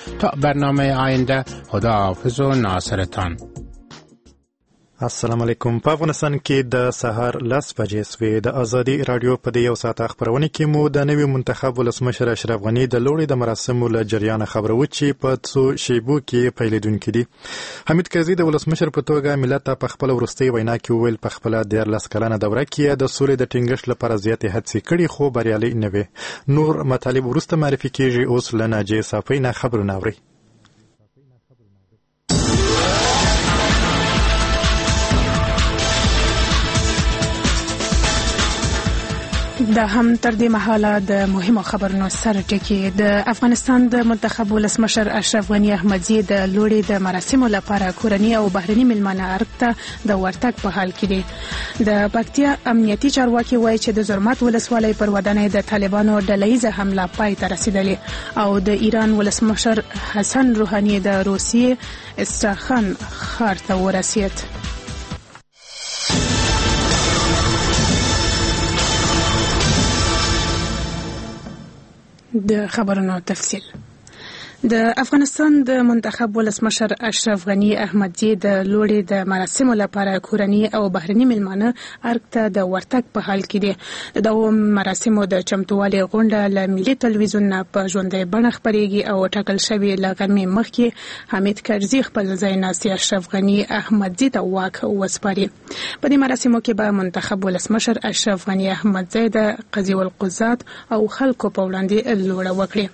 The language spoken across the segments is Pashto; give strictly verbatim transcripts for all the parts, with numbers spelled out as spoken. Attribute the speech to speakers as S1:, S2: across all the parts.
S1: تا برنامه آینده خدا حافظ و ناصرتان.
S2: السلام علیکم. په افغانستان کې د سهار لس بجې سوې. د ازادي رادیو په دې یو ساعت خبرونه کې مو د نوي منتخب ولسمشر اشرف غنی د لوړې د مراسمو له جریان خبرو چې په څو شیبو کې پیلېدونکې دي. حمید کرزي د ولسمشر په توګه ملت ته په خپل ورستۍ وینا کې وویل په خپل دیارلس کلنه دوره کې د سولې د ټینګښت لپاره زیاتې هڅې کړې خو بریالي نه وي. نور مطالب وروسته معرفي کېږي. اوس له ناجیې صافۍ نه خبرونه اورئ.
S3: د هم تر دې مهاله د مهمو خبرونو سر ټکی. د افغانستان د منتخب ولسمشر اشرف غنی احمدزي د لوړې د مراسمو لپاره کورني او بهرني مېلمانه ارګ ته د ورتګ په حال کې دي. د پکتیا امنیتي چارواکي وایي چې د زرمت ولسوالۍ پر ودانۍ د طالبانو ډلهیزه حمله پای ته رسیدلې او د ایران ولسمشر حسن روحاني د روسیې استراخان ښار ته ورسید. د خبرونو تفصیل. د افغانستان د منتخب ولسمشر اشرف غنی احمدزي د لوړې د مراسمو لپاره کورني او بهرني مېلمانه ارګ ته د ورتګ په حال کې دي. د مراسمو د چمتووالي غونډه له ملي تلویزیون نه په ژوندۍ بڼه خپرېږي او ټاکل شوې له غرمې مخکې حمید کرزي خپل ځای ناستي اشرف غنی احمدزي ته واک وسپاري. په دې مراسمو کې به منتخب ولسمشر اشرف غنی احمدزي د قضیه القضات او خلکو په وړاندې لوړه وکړي.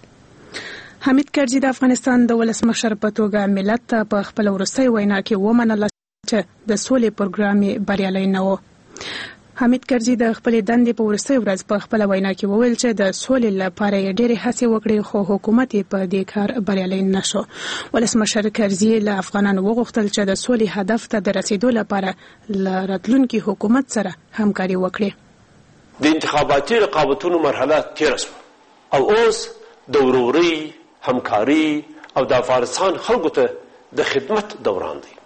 S3: حمید کرزي د افغانستان د ولسمشر په توګه ملت ته په خپل وروستۍ وینا کې ومنله چې د سولې پروګرام بریالی نه و. حمید کرزي د خپل دندې په وروستۍ ورځ په خپل وینا کې وویل چې د سولې لپاره یې ډېرې هڅې وکړې خو حکومت په دې کار بریالی نشو. ولسمشر کرزي له افغانانو وغوښتل چې د سولې هدف ته د رسیدو لپاره له راتلونکي حکومت سره همکاري وکړي.
S4: د انتخاباتي رقابتونو مرحله تېره شوه او اوس د ورورۍ همکاري او د افغانستان خلکو ته د خدمت دوران دی.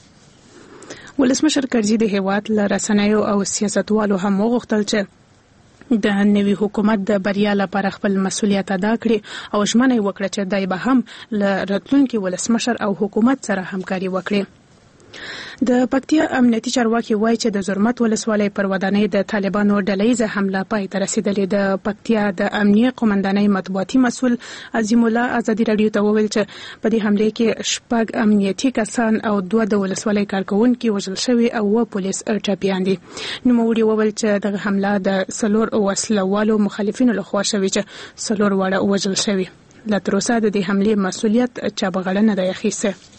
S3: ولسمشر کرزي د هیواد له رسنیو او سیاستوالو هم وغوښتل چې د نوي حکومت د بریا لپاره خپل مسؤلیت ادا کړي او ژمنه یې وکړه چې دای به هم له راتلونکي ولسمشر او حکومت سره همکاري وکړي. د پکتیا امنیتي چارواکي وایي چې د زرمت ولسوالۍ پر ودانۍ د طالبانو ډلهیزه حمله پای ته رسیدلې. د پکتیا د امنیه قومندانۍ مطبوعاتي مسؤل عظیم الله ازادي رادیو ته وویل چې په دې حمله کې شپږ امنیتي کسان او دوه د ولسوالۍ کارکونکي وژل شوي او اووه پولیس ټپیان دي. نوموړي وویل چې دغه حمله د څلور وسلوالو مخالفینو لخوا شوې چې څلور واړه وژل شوي. لا تر اوسه د دې حملې مسؤلیت چا په غاړه نه دی اخیستی.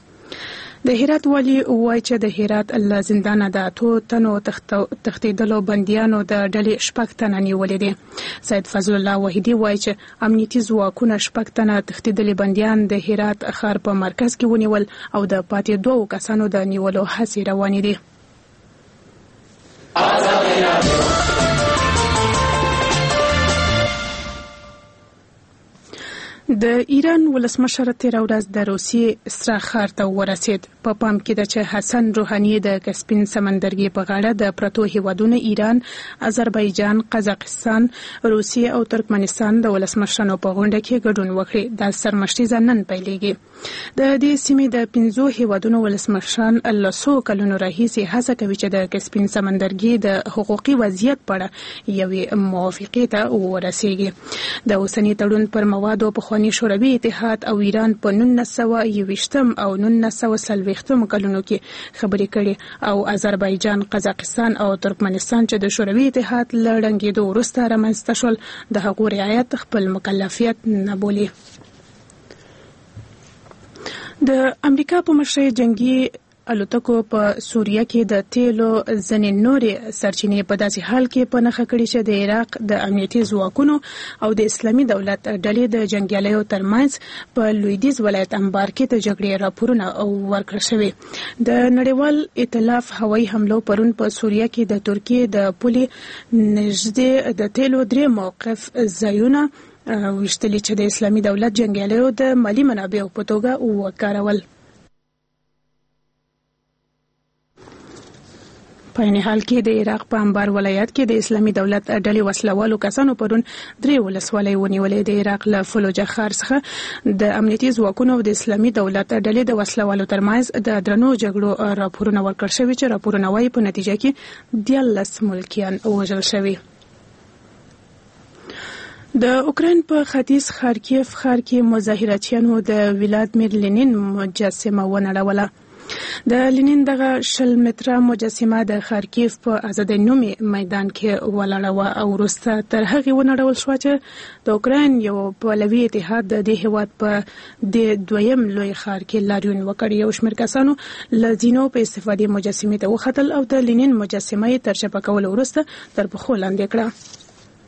S3: د هرات والی وایي چې د هرات له زندانه د اتو تنو تښتېدلو بندیانو د ډلې شپږ تنه نیولې دي. سید فضل الله وحیدي وایي چې امنیتي ځواکونه شپږ تنه تښتېدلي بندیان د هرات ښار په مرکز کې ونیول او د پاتې دوو کسانو د نیولو هڅې روانې دي. د ایران ولسمشر تیر ورځ د روسیې استراخان ته ورسید. په پا پام کې ده چې حسن روحاني د کسپین سمندرګي په غاړه د پرتو هیوادونو ایران، آذربایجان، قزاقستان، روسیې او ترکمنستان د ولسمشرانو په غونډه کې ګډون وکړي. د سرمشتي نن پیلېږي. د دې سیمې د پنځو هیوادونو ولسمشران له څو کلونو راهیسې هڅه کوي چې د کسپین سمندرګي د حقوقي وضعیت په اړه یوې موافقې ته ورسیږي. د اوسني تړون پر موادو په شوروي اتحاد او ایران په نولس سوه یوویشتم او نولس سوه څلوېښتم کلونو کې خبرې کړي او آذربایجان، قزاقستان او ترکمنستان چې د شوروي اتحاد له ړنګېدو وروسته رامنځته شول د هغو رعایت خپل مکلفیت نه بولي. د امریکا په مشرۍ جنگي الوتکو په سوریه کې د تیلو ځینې نورې سرچینې په داسې حال کې په نښه کړي چې د عراق د امنیتي ځواکونو او د اسلامي دولت ډلې د جنګیالیو ترمنځ په لویدیځ ولایت انبار کې د جګړې راپورونه ورکړل شوي. د نړیوال ائتلاف هوایي حملو پرون په سوریه کې د ترکیې د پولې نږدې د تیلو درې موقف ځایونه ویشتلي چې د اسلامي دولت جنګیالیو د مالي منابعو په توګه وکارول. په عین حال کې د عراق په انبار ولایت کې د اسلامي دولت ډلې وسلوالو کسانو پرون درې ولسوالۍ ونیولې. د عراق له فلوجه ښار څخه د امنیتي ځواکونو او د اسلامي دولت ډلې د وسلوالو ترمنځ د درنو جګړو راپورونه ورکړل شوي چې راپورونه وايي په نتیجه کې دیارلس ملکیان وژل شوي. د اوکراین په ختیځ خارکیف ښار کې مظاهراتچیانو د ولادیمیر لینین مجسمه ونړوله. د لینین دغه شل متره مجسمه د خارکیف په آزادۍ نومي میدان کې ولاړه وه او وروسته تر هغې ونړول شوه چې د اوکراین یو پولوي اتحاد د دې هېواد په د دویم لوی ښار کې لاریون وکړ. یو شمېر کسانو له زینو په استفادې مجسمې ته وختل او د لینین مجسمه یې تر چپه کولو وروسته تر پښو لاندې کړه.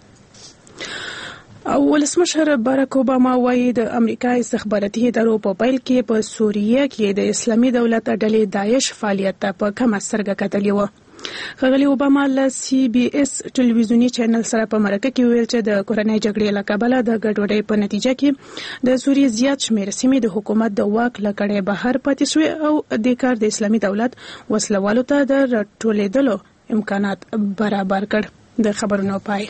S3: او ولسمشر باراک اوباما وایي د امریکا استخباراتي ادارو په پیل کې په سوریه کې د اسلامي دولت ډلې داعش فعالیت ته په کمه سترګه کتلې وه. ښاغلي اوباما له سی بي اس ټلویزیوني چینل سره په مرکه کې ویل چې د کورنۍ جګړې له کبله د ګډوډۍ په نتیجه کې د سوریې زیات شمېر سیمې د حکومت د واک له کړۍ بهر پاتې شوې او دې کار د اسلامي دولت وسلوالو ته د راټولېدلو امکانات برابر کړ. د خبرونو پای.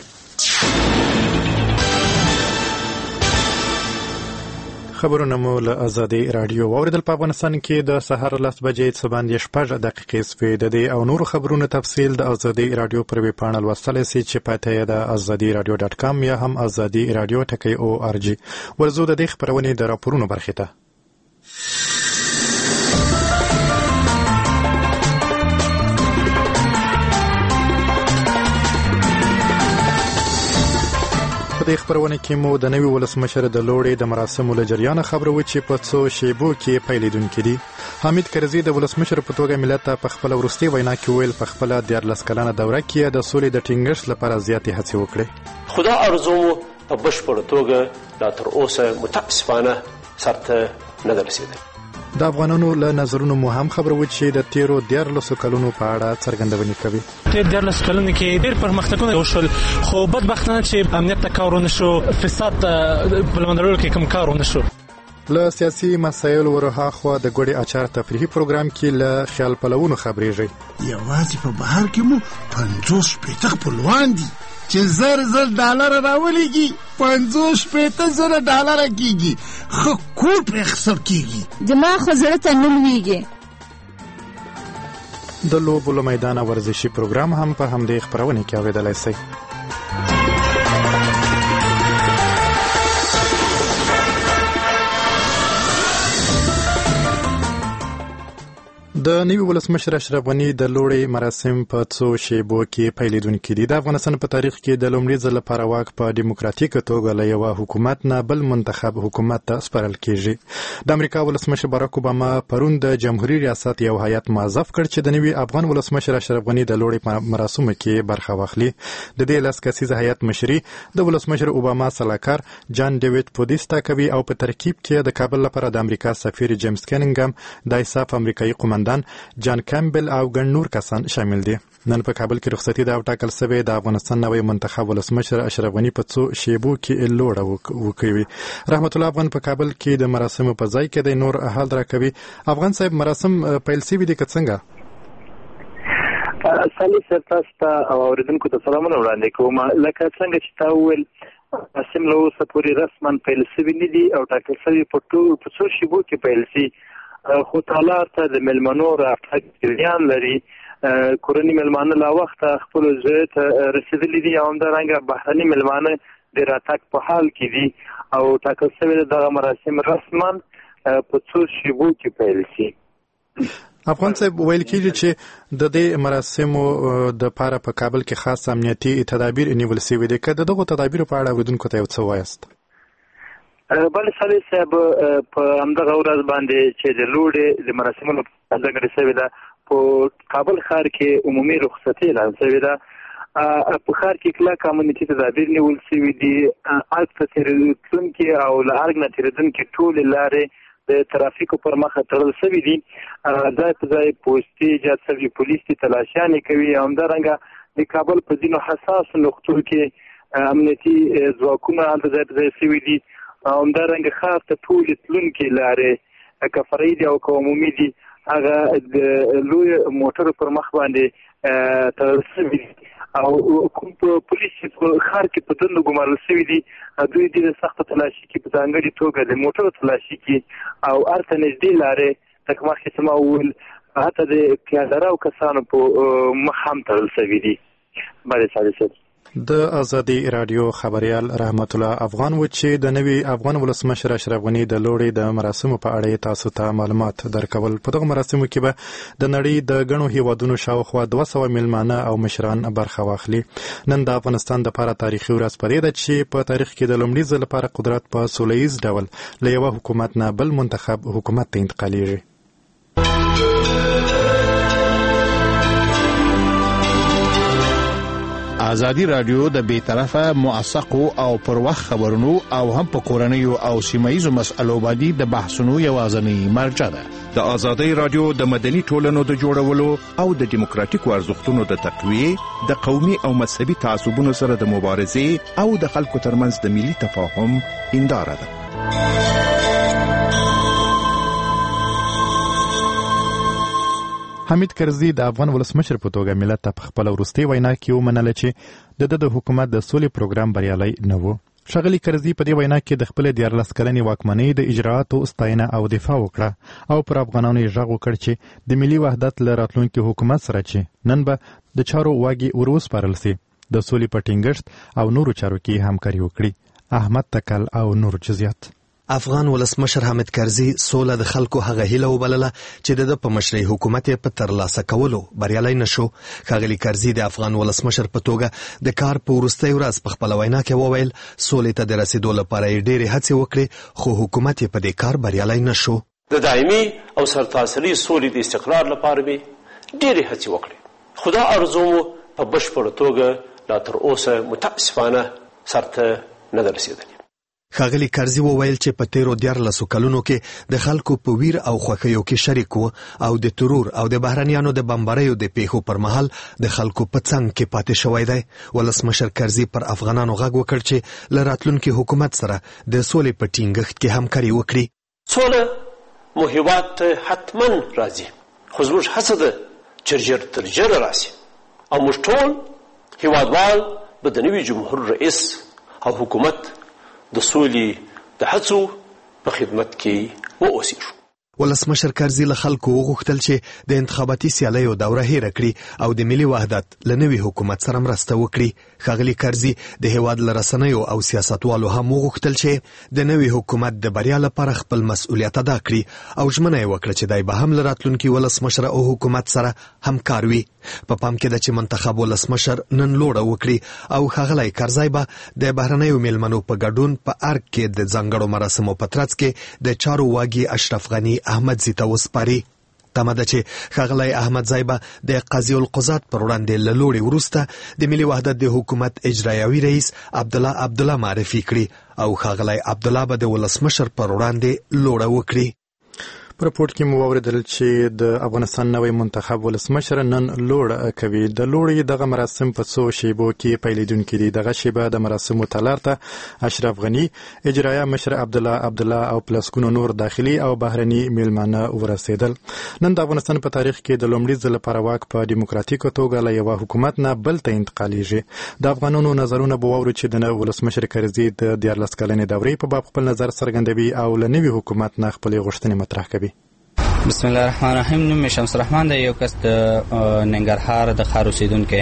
S2: خبرونه مو له ازادي رادیو واوریدل. په افغانستان کې د سهار لس بجې څه باندې شپږ دقیقې سوې. د دې او نورو خبرونو تفصیل د ازادي رادیو پر ویب پاڼه لوستلی سئ چې پته یې د ازادي رادیو ډاټ کام یا هم ازادي رادیو ټکی او ار جی. ورځو د دې خبرونې د راپورونو برخې ته. د خبرونه کې مو د نوي ولسمشر د لوړې د مراسمو له جریان خبرو چې په څو شیبو کې پیلېدونکې دي. حمید کرزي د ولسمشر په توګه ملت ته په خپل وروستي وینا کې ویل په خپل دیارلس کلنه دوره کې د سولې د ټینګښت لپاره زیاتې هڅې وکړې.
S4: خدا ارزو په بشپړه توګه لا تر اوسه متاسفانه سرته نه ده رسېدلې.
S2: د افغانانو له نظرونو مو هم خبرو چې د تیرو دیارلسو کلونو په اړه څرګندونې کوي.
S5: تیر دیارلس کلونو کې ډېر پرمختګونه وشول خو بدبختانه چې امنیت ته کار ونه شو، فساد په له منځه کې کوم کار ونه شو.
S2: له سیاسي مسایلو ورهاخوا د ګوډې اچار تفریحي پروګرام کې له خیال پلوونو خبرېږي.
S6: یوازې په بهر کې مو پنځوس شپېته خپلوان دي چې زر زر ډالر راولېږي، پنځوس شپېته زره ډالر کېږي، ښه کور پرې اخیستل کېږي.
S7: زما خو زړه ته نه لوېږي.
S2: د لوبو له میدانه ورزشي پروګرام هم په همدې خپرونې کې اورېدلی شئ. د نوي ولسمشر اشرف غني د لوړې مراسم په څو شیبو کې پیلېدونکي دي. د افغانستان په تاریخ کې د لومړي ځل لپاره واک په ډیموکراتیکه توګه له یوه حکومت نه بل منتخب حکومت ته سپارل کېږي. د امریکا ولسمشر باراک اوباما پرون د جمهوریت ریاست یو هیئت موظف کړ چې د نوي افغان ولسمشر اشرف غني د لوړې مراسمو کې برخه واخلي. د دې لس کسیزه هیئت مشري د ولسمشر اوباما سلاکار جان ډیویډ پودیستا کوي او په ترکیب کې د کابل لپاره د امریکا سفیر جیمز کیننګم، د ایساف امریکایي قومندان جان کیمبل او ګڼ نور کسان شامل دي. نن په کابل کې رخصتي د ټاکل شوې د افغانستان نوی منتخب ولسمشر اشرف غني په څو شیبو کې لوړه وکوي. رحمت الله افغان په کابل کې د مراسمو په ځای کې د نور حال راکوي. افغان صاحب مراسم پیل شوي دي که څنګه؟
S8: سالي صاحب تاسو ته او اوریدونکو ته سلامونه وړاندې کوم. لکه څنګه چې تا وویل مراسم له اوسه پورې رسما پیل شوي نه دي او ټاکل شوي په څو شیبو کې پیل شي. خو تالار ته د مېلمنو راتګ جریان لري. کورني مېلمانه لا وخته خپلو ځایو ته رسېدلي دي او همدارنګه بهرني مېلمانه د راتګ په حال کې دي او ټاکل شوي دغه مراسم رسما په څو شیبو کې پیل شي.
S2: افغان صاحب ویل کېږي چې د دې مراسمو د پاره په کابل کې خاص امنیتي تدابیر نیول شوي دي. که د دغو تدابیرو په اړه اورېدونکو ته یو څه وایاست؟
S8: بله صالح صاحب په همدغه ورځ باندې چې د لوړې د مراسمو لپاره ځانګړې شوې ده په کابل ښار کې عمومي رخصتي اعلان شوې ده. په ښار کې کلک امنیتي تدابیر نیول شوي دي. ارګ ته تېرېدونکي او له ارګ نه تېرېدونکي ټولې لارې د ترافیکو پر مخه تړل شوي دي. ځای په ځای پوستې ایجاد شوي، پولیس دې تلاشیانې کوي او همدارنګه د کابل په ځینو حساسو نقطو کې امنیتي ځواکونه هلته ځای په ځای شوي دي. همدارنګه ښار ته ټولې تلونکې لارې که فرعي دي او که عمومي دي هغه د لوی موټرو پر مخ باندې تړل شوي او کوم پولیس په ښار کې په دندو ګمارل شوي دي دوی ډېره سخته تلاشي کې په ځانګړې توګه د موټرو تلاشي کې او هلته نږدې لارې لکه مخکې چې ما وویل حتی د پیاده رو کسانو په مخ هم تړل شوي دي. بله سادي صاحب
S2: د ازادي رادیو خبريال رحمت الله افغان و چې د نوي افغان ولسمشر اشرف غنی د لوړې د مراسمو په اړه تاسو ته معلومات درکول. په دغه مراسمو کې به د نړۍ د غنو هیوادونو شاوخوا دوه سوه میلمانه او مشران برخه واخلي. نن د افغانستان لپاره تاریخي ورځ پدې ده چې په تاریخ کې د لومړي ځل لپاره قدرت په سولهییز ډول له یو حکومت نه بل منتخب حکومت ته انتقالېږي.
S9: ازادي رادیو د بیطرفه موثقو او پر وخت خبرونو او هم په کورنیو او سیمایي مسایلو باندې د بحثونو یوازینی مرجع ده.
S10: د ازادي رادیو د مدني ټولنو د جوړولو او د دیموکراتیکو ارزښتونو د تقویه د قومي او مذهبي تعصبونو سره د مبارزې او د خلکو ترمنځ د ملي تفاهم هنداره ده.
S2: حمید کرزي د افغان ولسمشر په توګه ملت ته په خپل وروستي وینا کې ومنله چې د د حکومت د سولې پروګرام بریالي نه و. ښاغلي کرزي په دې وینا کې د خپل دیارلس کلنې واکمنۍ د اجرااتو ستاینه او دفاع وکړه او پر افغانانو یې غږ وکړ چې د ملي وحدت له راتلونکي حکومت سره چې نن به د چارو واګې ور وسپارل سي د سولې په ټینګښت او نورو چارو کې همکاري وکړي. احمد تکل او نور جزئیات.
S11: افغان ولسمشر حامد کرزي سوله د خلکو هغه هیله وبلله چې د په مشرۍ حکومت په ترلاسه کولو بریالي نشو. ښاغلي کرزي د افغان ولسمشر په توګه د کار په وروستۍ ورځ په خپل وینا کې وویل سولې ته د رسیدو لپاره یې ډېرې هڅې وکړې خو حکومت یې په دې کار بریالي نشو.
S4: د دایمي او سرتاسري سولې د استقرار لپاره به ډېرې هڅې وکړې خو دا ارزو مو په بشپړه توګه لا تر اوسه متاسفانه سرته نه ده رسېدلې.
S11: ښاغلي کرزي وویل چې په تیرو دیارلسو کلونو کې د خلکو په ویر او خوښیو کې شریک و او د ترور او د بهرنیانو د بمباریو د پیښو پر مهال د خلکو په څنګ کې پاتې شوی دی. ولسمشر کرزي پر افغانانو غږ وکړ چې له راتلونکي حکومت سره د سولې په ټینګښت کې همکاري وکړي.
S4: سوله مو هېواد ته حتما راځي خو زموږ هڅه ده چې ژر تر ژره راسي او موږ ټول هېوادوال به د نوي جمهور رئیس او حکومت د سولې د هڅو په خدمت کې واوسېږو.
S11: ولسمشر کرزي له خلکو وغوښتل چې د انتخاباتي سیالیو دوره هېره کړي او د ملي وحدت له نوي حکومت سره مرسته وکړي. ښاغلي کرزي د هېواد له رسنیو او سیاستوالو هم وغوښتل چې د نوي حکومت د بریا لپاره خپل مسؤلیت ادا کړي او ژمنه یې وکړه چې دی به هم له راتلونکي ولسمشر او حکومت سره همکار وي. په پام کې ده چې منتخب ولسمشر نن لوړه وکړي او ښاغلی کرزی به د بهرنیو میلمنو په ګډون په ارګ کې د ځانګړو مراسمو په ترڅ کې د چارو واګي اشرف غني احمدزي ته وسپاري. تمه ده چې ښاغلی احمدزی به د قاضي القضات پر وړاندې له لوړې وروسته د ملي وحدت د حکومت اجرایوي رئیس عبدالله عبدالله معرفي کړي او ښاغلی عبدالله به د ولسمشر پر وړاندې لوړه وکړي.
S2: په رپورټ کې مو واوریدل چې د افغانستان نوی منتخب ولسمشر نن لوړ کوي. د لوړې دغه مراسم په څو شیبو کې پیلېدونکي دي. دغه شیبه د مراسمو تالار ته اشرف غني، اجرایه مشر عبدالله عبدالله او پلسکونو نور داخلي او بهرني میلمانه ورسېدل. نن د افغانستان په تاریخ کې د لومړي ځل لپاره واک په دیموکراتیکو توګه له یوه حکومت نه بل ته انتقالېږي. د افغانانو نظرونه به واورو چې د نوي ولسمشر کرزي د دیارلس کلنې دورې په باب خپل نظر څرګندوي او له نوي حکومت نه خپلې غوښتنې مطرح کوي.
S12: بسم الله الرحمن الرحیم. نوم مې شمس الرحمن دی، یو کس د ننګرهار د ښار اوسیدونکی.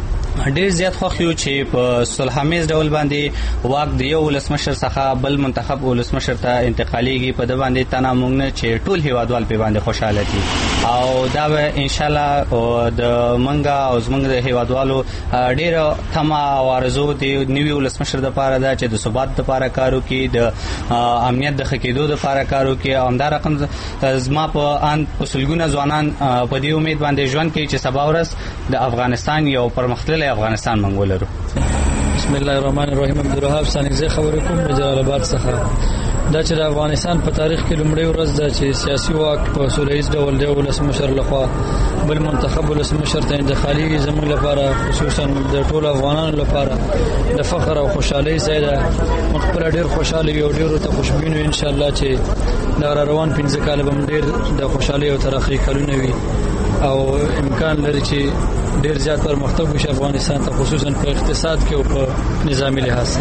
S12: ډیر زیات خوښ یو چې په صلحامیز ډول باندې واک د یو ولسمشر څخه بل منتخب ولسمشر ته انتقالیږي. په د باندې تنه موږ نه چې ټول هیوادوال په باندې خوشاله دي او دا به ان شاء الله د منګه او زمونږ د هیوادوالو ډیر تمه او ارزو دی نوی ولسمشر د لپاره دا چې د ثبات لپاره کار وکړي، د امنیت د ښه کېدو لپاره کار وکړي او همدا رقم زما په ان اصولګونه ځوانان په دې امید باندې ژوند کوي چې سبا ورځ د افغانستان یو پرمختللی افغانستان موږ ولرو.
S13: بسم الله الرحمن الرحیم. عبدالوهاب ثانیزی خبرې کوم د جلال آباد څخه. دا چې د افغانستان په تاریخ کې لومړی ورځ ده چې سیاسي واک په سولهییز ډول د ولسمشر لخوا بل منتخب ولسمشر ته انتقالېږي. زموږ لپاره خصوصا د ټولو افغانانو لپاره د فخر او خوشحالۍ ځای ده. موږ خپله ډېر خوشحاله یو، ډېرو ته خوشبین یو انشاءالله چې دا را روان پنځه کاله به هم ډېر د خوشحالۍ او ترقۍ کلونه وي او امکان لري چې ډیر زیات پرمختګ وشي افغانستان ته، خصوصا په اقتصاد کې او په نظامی لحاظ.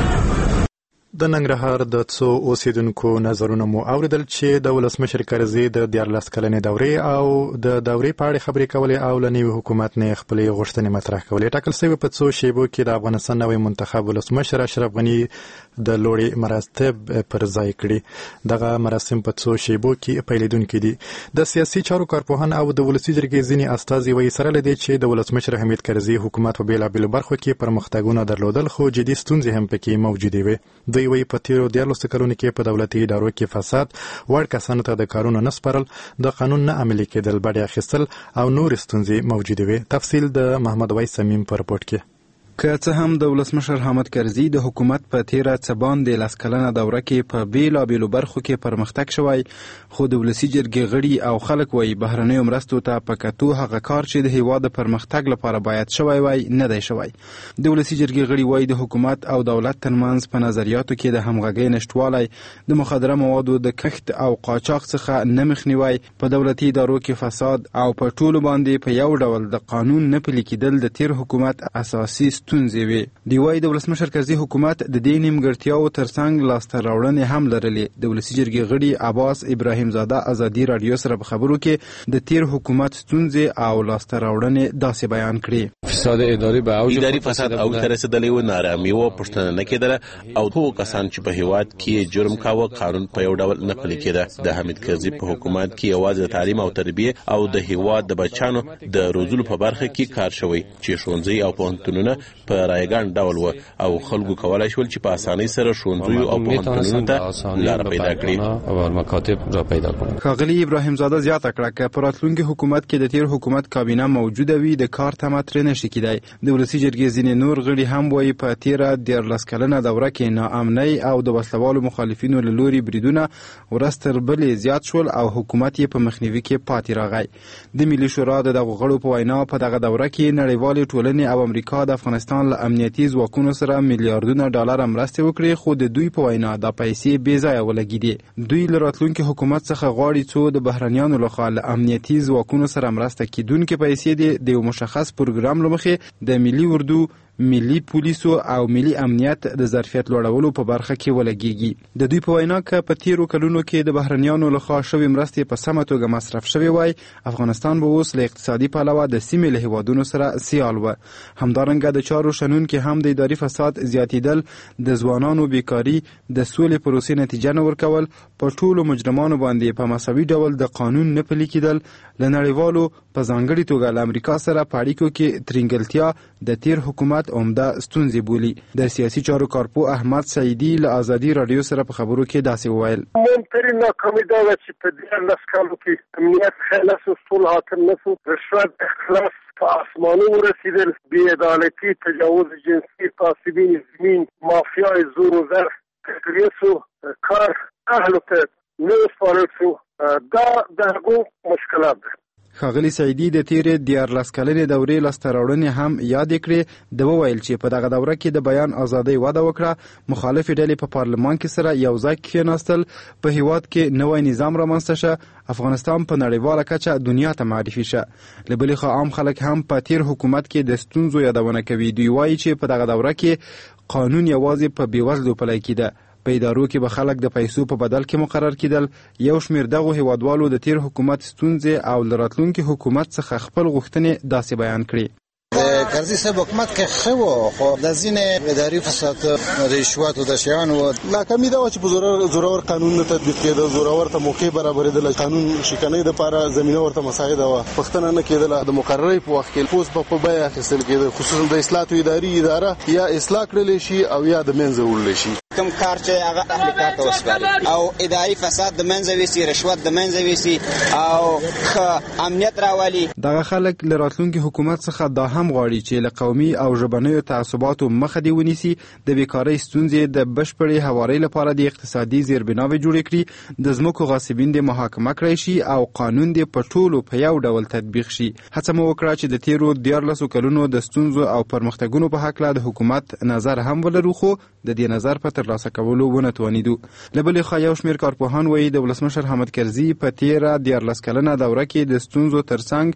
S2: د ننګرهار د څو اوسیدونکو نظرونه مو اوریدل چې د ولسمشر کرزي د دیارلس کلنې دورې او د دورې په اړه خبرې کولې او له نوي حکومت نه خپلې غوښتنې مطرح کولې. ټاکل شوی په څو شیبو کې د افغانستان نوی منتخب ولسمشر اشرف غني د لوړې مراتب پر ځای کړي. دغه مراسم په څو شیبو کې پیلېدونکي دي. د سیاسي چارو کارپوهان او د ولسي جرګې ځینې استازي وایي سره له دې چې د ولسمشر حمید کرزي حکومت په بېلابېلو برخو کې پرمختګونه درلودل، خو جدي ستونزې هم پکې موجودې وې. دوی وی په تیرو دیارلسو کلونو کې په دولتي ادارو کې فساد، وړ کسانو ته د کارونو نه سپارل، د قانون نه عملي کېدل، بډې اخیستل او نور ستونزې موجودې وې. تفصیل د محمد وایس سمیم په رپورټ کې.
S14: که څه هم د ولسمشر حامد کرزي د حکومت په تیره څه باندې لس کلنه دوره کې په بیلابیلو برخو کې پرمختګ شوی، خو د ولسي جرګې غړي او خلک وایي بهرنیو مرستو ته په کتو هغه کار چې د هیواد د پرمختګ لپاره باید شوی وای نه دی شوی. د ولسي جرګې غړي وایي د حکومت او دولت ترمنځ په نظریاتو کې د همغږۍ نشتوالی، د مخدره موادو د کښت او قاچاق څخه نه مخنیوی، په دولتي ادارو کې فساد او په ټولو باندې په یو ډول د قانون نه پلي کېدل د تیر حکومت اساسي ستونزې وي. دی وايي د ولسمشر کرزي حکومت د دې نیمګړتیاو ترڅنګ لاسته راوړنې هم لرلې. د ولسي جرګې غړي عباس ابراهیم زاده ازادي رادیو سره په خبرو کې د تیر حکومت ستونزې او لاسته راوړنې داسې بیان کړي.
S15: فساد اداري به اوج
S16: اداري فساد او تر رسیدلې و، نارامي و، پښتنه نه کېدله او هغو کسان چې په هیواد کې جرم کاوه قانون په یو ډول نه پلي کېده. د حمید کرزي په حکومت کې یوازې د تعلیم او تربیه او د هیواد د بچانو د روزلو په برخه کې کار شوی چې ښوونځي او پوهنتونونه په رایګان ډول و او خلکو کولای شول چې په اسانۍ سره ښوونځیو او پوهنتونونو ته لار پیدا کړي
S15: او مکاتب را پیدا کړي.
S14: ښاغلي ابراهیم زاده زیاته کړه چې په راتلونکي حکومت کې د تیر حکومت کابینه موجوده وي د کار تمه ترې نشي کېدای. د ولسي جرګې ځینې نور غړي هم وایي په تیره دیارلس کلنه دوره کې ناامنۍ او د وسلوالو مخالفینو له لوري بریدونه ورځ تر بلې زیات شول او حکومت یې په مخنیوي کې پاتې راغی. د ملي شورا د دغو غړو په وینا په دغه دوره کې نړیوالې ټولنې او امریکا د افغانستان له امنیتي ځواکونو سره میلیارډونه ډالر مرستې وکړي، خو د دوی په وینا دا پیسې بې ځایه ولګېدې. دوی له راتلونکي حکومت څخه غواړي څو د بهرنیانو لخوا له امنیتي ځواکونو سره مرسته کیدونکې پیسې د یو مشخص پروګرام له مخې د ملي اردو، ملي پولیسو او ملي امنیت د ظرفیت لوړولو په برخه کې ولګېږي. د دوی په وینا که په تیرو کلونو کې د بهرنیانو لخوا شوې مرستې په سمه توګه مصرف شوې وای، افغانستان به اوس له اقتصادي پلوه د سیمې له هیوادونو سره سیال و. همدارنګه د چارو شنونکي هم د اداري فساد زیاتېدل، د ځوانانو بیکاري، د سولې پروسې نتیجه نه ورکول، په ټولو مجرمانو باندې په مساوي ډول د قانون نه پلي کېدل، له نړیوالو په ځانګړې توګه له امریکا سره په اړیکو کې ترینګلتیا د تیر حکومت عمده ستونزې بولي. د سیاسي چارو کارپو احمد سعیدي له ازادي رادیو سره په خبرو کې داسې وویل:
S17: مهمترین ناکامي دا ده چې په دیارلس کالو کې امنیت ښه نه سو، صلح حاکم نه سو، رشوت، اختلاف په آسمانو ورسېدل، بېعدالتي، تجاوز جنسي، تعصیبین زمین، مافیای زور و زر تقویه سو، کار اهلو ته نه وسپارل سو. دا د هغو مشکلات ده.
S14: ښاغلي سعیدي د تیرې دیارلس کلنې دورې لاسته راوړنې هم یادې کړې. د وویل چې په دغه دوره کې د بیان ازادۍ وده وکړه، مخالفې ډلې په پارلمان کې سره یو ځای کښېناستل، په هیواد کې نوی نظام رامنځته شه، افغانستان په نړیواله کچه دنیا ته معرفي شه. له بلې خوا عام خلک هم په تیر حکومت کې د ستونزو یادونه کوي. دوی وایي چې په دغه دوره کې قانون یوازې په بېوزلو پلی کېده، په ادارو کې به خلک د پیسو په بدل کې مقرر کېدل. یو شمېر دغو هیوادوالو د تیر حکومت ستونزې او له راتلونکي حکومت څخه خپل غوښتنې داسې بیان کړي.
S18: کرزي صاحب حکومت کې ښه و، خو د ځینې اداري فساد، رشوت او د شیانو
S19: ناکامي دا وه چې په زورور قانون نه تطبیق کېده، زورور ته موقع برابرېدله، قانون شکنۍ دپاره زمینه ورته مساعده وه، پوښتنه نه کېدله. د مقررۍ په وخت کې پوست به په بیه اخیستل کېده، خصوصا د اصلاحاتو اداري اداره یا اصلاح کړلی شي او یا د منځه وړلی شي.
S20: کوم کار چې هغه اهل کار ته وسپاري او اداري فساد د منځه ویسي، رشوت د منځه ویسي او ښه امنیت راولي.
S14: دغه خلک له راتلونکي حکومت څخه دا هم غواړي چې له قومي او ژبنیو تعصباتو مخه دې ونیسي، د بیکارۍ ستونزې د بشپړې هوارۍ لپاره د اقتصادي زیربناوې جوړې کړي، د ځمکو غاصبین دې محاکمه کړی شي او قانون دې په ټولو په یو ډول تطبیق شي. هڅه مو وکړه چې د تیرو دیارلسو کلونو د ستونزو او پرمختګونو په هکله د حکومت نظر هم ولرو، خو د دې نظر په ترلاسه کولو ونه توانیدو. له بلې خوا یو شمېر کارپوهان وایي د ولسمشر حامد کرزي په تیره دیارلس کلنه دوره کې د ستونزو ترڅنګ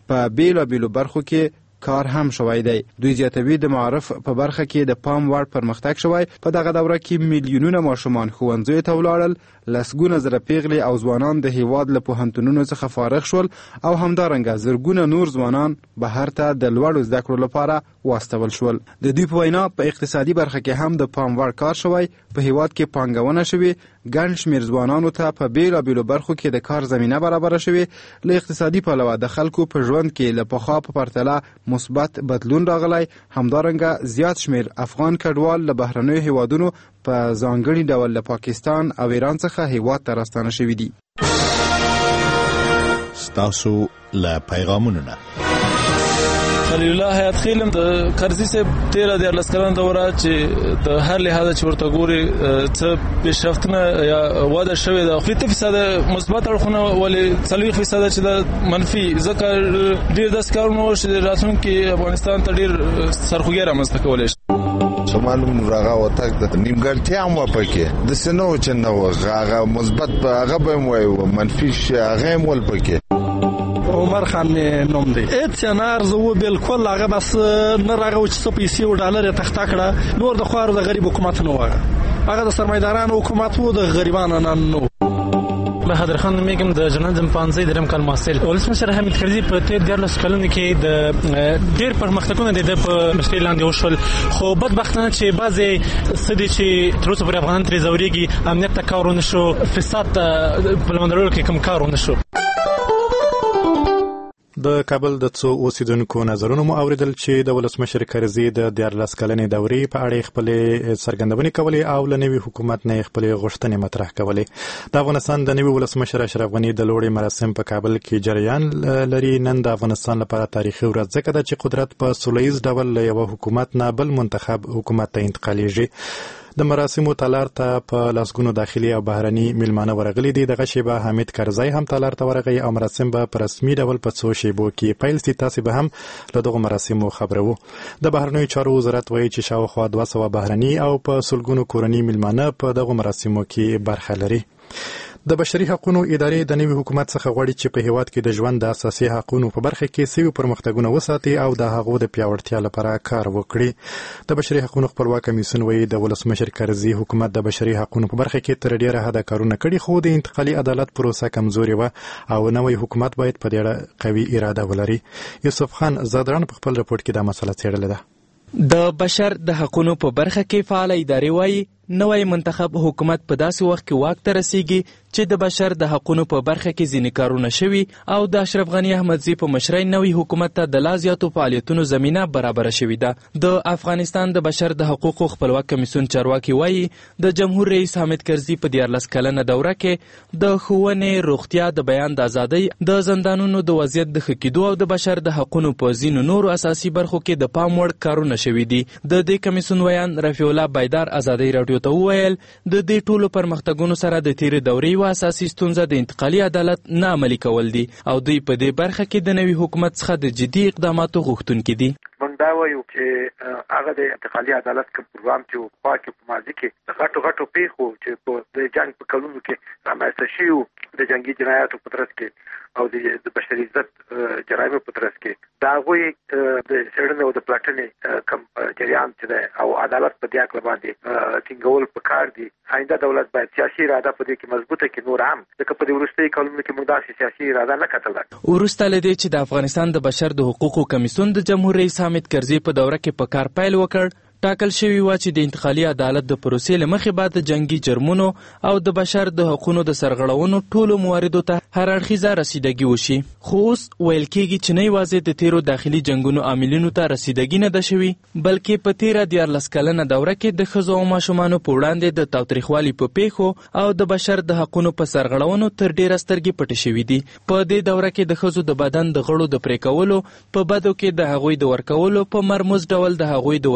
S14: په بیلابیلو برخو کې کار هم شوی دی. دوی زیاتوي د معارف په برخه کې د پام وړ پرمختګ شوی. په دغه دوره کې میلیونونه ماشومان ښوونځیو ته ولاړل، لسګونه زره پیغلې او ځوانان د هیواد له پوهنتونونو څخه فارغ شول او همدارنګه زرګونه نور ځوانان بهر ته د لوړو زده کړو لپاره واستول شول. د دوی په وینا په اقتصادي برخه کې هم د پام وړ کار شوی. په هیواد کې پانګونه شوې، ګڼ شمېر ځوانانو ته په بیلابیلو برخو کې د کار زمینه برابره شوې. له اقتصادي پلوه د خلکو په ژوند کې له پخوا په پرتله مثبت بدلون راغلی. همدارنګه زیات شمېر افغان کډوال له بهرنیو هیوادونو په ځانګړي ډول له پاکستان او ایران څخه هیواد ته راستانه شوي دي.
S9: ستاسو له پیغامونو نه
S13: خلیل الله حیات خیلم د کرزي صاحب تیره دیارلس کلن دوره چې د هر لحاظه چې ورته ګوري څه پیشرفتونه یا وده شوې ده. خو ته فیصد مثبت اړخونه ولې څلوېښت فیصد چې د منفي، ځکه ډېر داسې کارونه وشي چې راتلونکي افغانستان ته ډېر سرخوږی رامنځته کولی شي.
S21: معلوم راغه وتاک د نیمګړتیا هم وپکې د سينو چې نو هغه مثبت هغه به وایو منفي هغه هم ول پکې.
S22: عمر خان نوم دی. اتنار زو بالکل هغه بس نه راغو چې څه پیسې او ډالر تخته کړه، نور د خوار د غریب حکومت نه وغه هغه د سرمایدارانو حکومت وو، د غریبانو نه نو.
S5: بهادر خان میګم د جرنالیزم پانځه دریم کال محصل. ولسمشر حمید کرزي په تیر دیارلس کلونو کې د ډېر پرمختګونه د په مشرۍ لاندې وشول، خو بدبختانه چې بعضې څه دي چې تر اوسه پورې افغانان ترې ځورېږي، امنیت ته کار ونه شو، فساد ته په له منځه وړلو کې کوم کار ونه شو.
S2: د کابل د څو اوسیدونکو نظرونه مو اوریدل چې د ولسمشر کرزي د دیارلس کلنې دورې په اړه خپلې څرګندونې کولې او له نوي حکومت نه خپلې غوښتنې مطرح کولې. د افغانستان د نوي ولسمشر اشرف غني د لوړې مراسم په کابل کې جریان لري. نن د افغانستان لپاره تاریخي ورځ ځکه ده چې قدرت په سوله ییز ډول له یو حکومت نه بل منتخب حکومت ته انتقالیږي. د مراسمو تالار ته په لاسګونو داخلي او بهرني میلمانه ورغلي دي. دغه شیبه حمید کرزی هم تالار ته ورغی او مراسم به په رسمي ډول په څو شیبو کې پیل سي. تاسې به هم له دغو مراسمو خبرو. د بهرنیو چارو وزارت وایي چې شاوخوا دوه سوه بهرني او په سلګونو کورني میلمانه په دغو مراسمو کې برخه لري. د بشري حقوقو ادارې د نوي حکومت څخه غواړي چې په هیواد کې د ژوند د اساسي حقوقو په برخه کې سوي پرمختګونه وساتي او د هغو د پیاوړتیا لپاره کار وکړي. د بشري حقوقو خپلواک کمیسیون وایي د ولسمشر کرزي حکومت د بشري حقوقو په برخه کې تر ډیره حده کارونه کړي، خو د انتقالي عدالت پروسه کمزوري و او نوی حکومت باید په دې اړه قوي اراده ولري. یوسف خان زادران په خپل رپورت کې دا مسله څېړلې ده.
S23: د بشر د حقوقو په برخه کې فعال ادارې وایي نوی منتخب حکومت په داسې وخت کې واک ته رسیږي چې د بشر د حقوقو په برخه کې ځینې کارونه شوي او د اشرف غني احمدزي په مشرۍ نوی حکومت ته د لا زیاتو فعالیتونو زمینه برابره شوې ده. د افغانستان د بشر د حقوقو خپلواک کمیسیون چارواکي وایي د جمهور رئیس حامد کرزي په دیارلس کلنه دوره کې د ښوونې، روغتیا، د بیان د ازادۍ، د زندانونو د وضعیت د ښه کېدو او د بشر د حقوقو په ځینو نورو اساسي برخو کې د پام وړ کارونه شوي دي. د دې کمیسیون ویان رفیع الله بایدار ازادۍ راډیو ته وویل د دې ټولو پرمختګونو سره د تیرې دورې یوه اساسي ستونزه د انتقالي عدالت نه عملي کول دي او دوی په دې برخه کې د نوي حکومت څخه د جدي اقداماتو غوښتونکي دي.
S24: موږ دا وایو چې هغه د انتقالي عدالت کوم پروګرام چې خوا کې په ماضي کې د غټو غټو پیښو چې په د جنګ په کلونو کې رامنځته شوي د جنګي جنایاتو په ترڅ کې او د بشري عزت جرایمو په ترڅ کې دا هغوی د څېړنې او د پلټنې کوم جریان چې دی او عدالت په دې هکله باندې ټینګول پکار دي. آینده دولت باید سیاسي اراده په دې کې مضبوطه کړي. نور هم ځکه په دې وروستیو کلونو کې موږ داسې سیاسي اراده نه کتله.
S23: وروسته له دې چې د افغانستان د بشر د حقوقو کمیسیون د جمهور رئیس حامد کرزي په دوره کې په کار پیل وکړ، ټاکل شوی و چې د انتقالي عدالت د پروسې له مخې بعد د جنگي جرمونو او د بشر د حقوقو د سرغړونو ټولو مواردو ته هر اړخیزه رسیدګي وشي. خو اوس ویل کېږي چې نه یوازې د تیرو داخلي جنګونو عاملینو ته رسیدګي نه ده شوي، بلکې په تیره دیارلس کلنه دوره کې د ښځو او ماشومانو په وړاندې د تاوتریخوالي په پیښو او د بشر د حقوقو په سرغړونو تر ډیره سترګې پټې شوي دي. په دې دوره کې د ښځو د بدن د غړو د پرې کولو، په بدو کې د هغوی د ورکولو، په مرموز ډول د هغوی د وژلو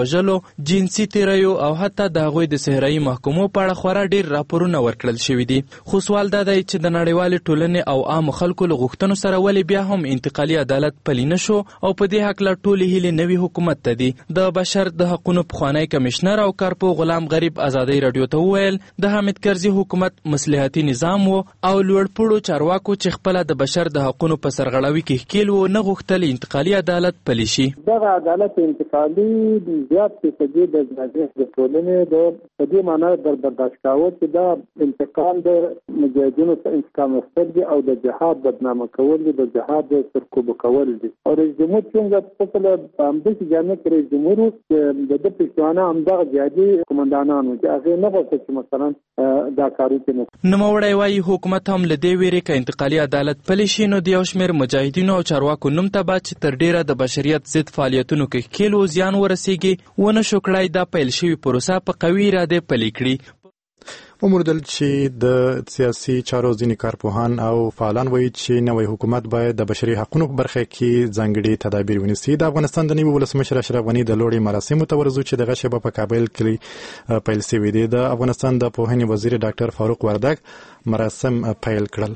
S23: جنسي تیریو او حتی د هغوی د صحرایي محکمو په اړه خورا ډیر راپورونه ورکړل شوي دي. خو سوال دا دی چې د نړیوالې ټولنې او عامو خلکو له غوښتنو سره ولې بیا هم انتقالي عدالت پلی نه شو او په دې هکله ټولې هیلې نوي حکومت ته دي. د بشر د حقونو پخوانی کمشنر او کارپو غلام غریب ازادۍ راډیو ته وویل د حامد کرزي حکومت مصلحتي نظام و او لوړپوړو چارواکو چې خپله د بشر د حقونو په سرغړاوي کې ښکیل و نه غوښتل انتقالي عدالت پلی شي.
S1: دغه عدالت انتقالي زیات فیصدي د د ټولنې د په دې معنا در برداشت کاوه چې دا انتقال د مجاهدینو څخه انتقام اخیستل دي او د جهاد بدنامه کول دي، د جهاد د سرکوب کول دي. او رئیس جمهور څنګه په خپل همدغه جامع کې رئیس جمهور چې د د پښتانه همدغه جهادي قومندانانو چې هغه نه غوښتل چې مثلا دا کار وکړي.
S23: نوموړی وایي حکومت هم له دې ویرې که انتقالي عدالت پلی شي نو د یو شمېر مجاهدینو او چارواکو نوم ته به چې تر ډیره د بشریت ضد فعالیتونو کې ښکیل و زیان ورسیږي ونه شو کړای دا پیل شوي پروسه په قوي اراده پلي کړي.
S2: وموندل چې د سیاسي چارو ځینې کارپوهان او فعالان وایي چې نوی حکومت باید د بشري حقونو په برخه کې ځانګړي تدابیر ونیسي. د افغانستان د نوي ولسمشر اشرف غني د لوړې مراسمو ته ورځو چې دغه شیبه په کابل کې پیل شوي دي. د افغانستان د پوهنې وزیر ډاکټر فاروق وردګ مراسم پیل کړل.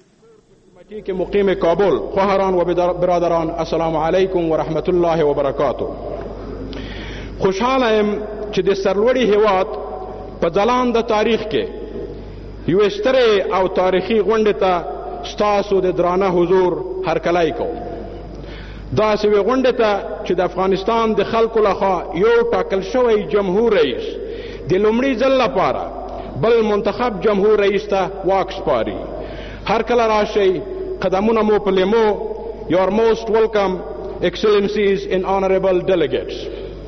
S3: که مقیم کابل، خواهران و برادران، السلام علیکم و رحمت الله و برکاته. خوشحالم چې د سرلوړي هیواد په ځلانده تاریخ کې یو ستره او تاریخي غونډه ته ستاسو د درانه حضور هرکلی کوم. داسې یوه غونډه ته چې د افغانستان د خلکو لخوا یو ټاکل شوی جمهور رئیس د لومړي ځل لپاره بل منتخب جمهور رئیس ته واک سپاري. هر کله راشئ، قدمونه مو په لیمو. You are most welcome, excellencies and honorable delegates.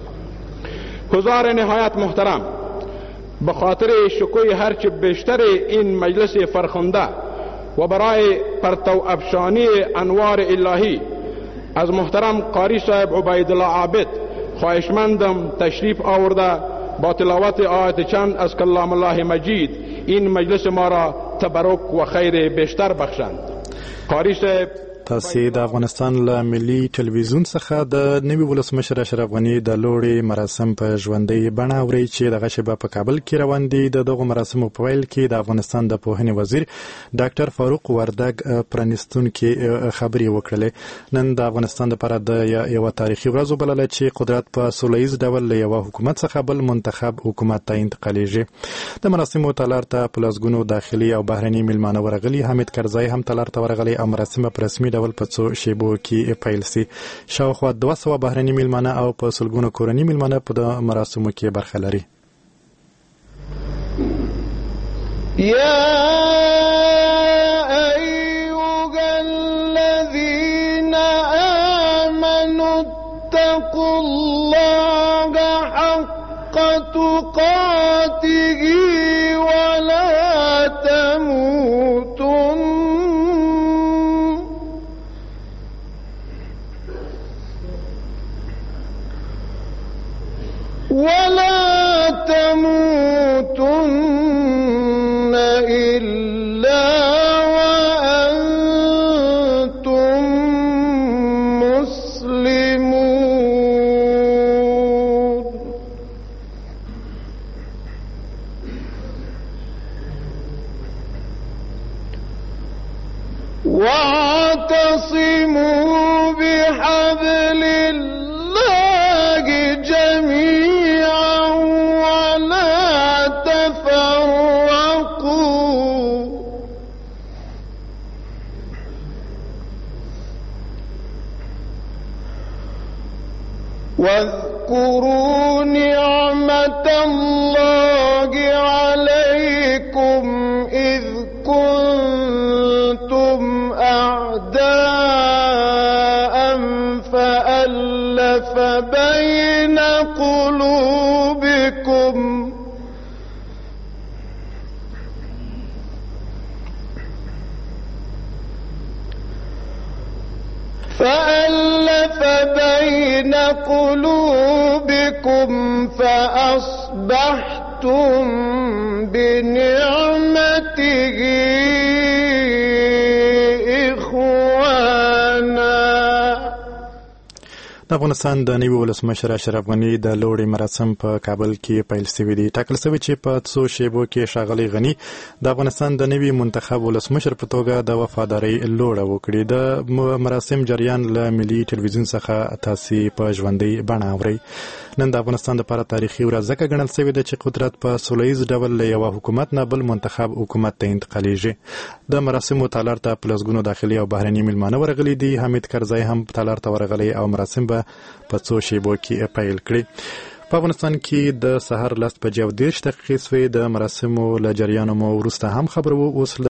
S3: حضار نهایت محترم، به خاطر شکوه هرچه بیشتر این مجلس فرخنده و برای پرتو افشانی انوار الهی از محترم قاری صاحب عبیدالله عابد خواهشمندم تشریف آورده با تلاوت آیت چند از کلام الله مجید این مجلس ما را تبرک و خیر بیشتر بخشند. قاری صاحب
S2: تاسې د افغانستان له ملي ټلویزیون څخه د نوي ولسمشر اشرف غني د لوړې مراسم په ژوندۍ بڼه اورئ چې دغه شیبه په کابل کې روان دي. د دغو مراسمو په پیل کې د افغانستان د پوهنې وزیر ډاکټر فاروق وردګ پرانیستونکي خبرې وکړلې. نن د افغانستان لپاره د یوه تاریخي ورځ وبلله چې قدرت په سوله ییز ډول له یوه حکومت څخه بل منتخب حکومت ته انتقالیږي. د مراسمو تالار ته په لسګونو داخلي او بهرني میلمانه ورغلي. حامد کرزی هم تالار ته ورغلی او مراسم په رسمي ډول په څو شیبو کې پیل سي. شاوخوا دوه سوه بهرني میلمانه او په سلګونو کورني میلمانه په د مراسمو کې برخه لري.
S6: یا ایها الذین آمنوا اتقوا الله حق تقاته ولا تموتن ولا تموتن إلا وأنتم مسلمون. واعتصموا بحبل الله جميعا ولا تفرقوا. واذكروا نعمة الله عليكم إذ كنتم أعداء فألف بين قلوبكم فألف بين قلوبكم فأصبحتم بنعمته إخوانا.
S2: د افغانستان د نوي ولسمشر اشرف غني د لوړې مراسم په کابل کې پیل شوي دي. ټاکل شوي چې په څو شیبو کې ښاغلی غني د افغانستان د نوي منتخب ولسمشر په توګه د وفادارۍ لوړه وکړي. د مراسم جریان له ملي ټلویزیون څخه تاسو په ژوندۍ بڼه اورئ. نن د افغانستان لپاره تاریخي ورځ ځکه ګڼل شوې ده چې قدرت په سوله ییز ډول له یوه حکومت نه بل منتخب حکومت ته انتقالیږي. د مراسمو تالار ته په لسګونو داخلي او بهرني میلمانه ورغلي دي. حمید کرزی هم تالار ته ورغلی او مراسم به په څو شیبو کې پیل کړي. په افغانستان کې د سهار لس بجې او دېرش دقیقې سوې. د مراسمو له جریانو مو وروسته هم خبرو. اوس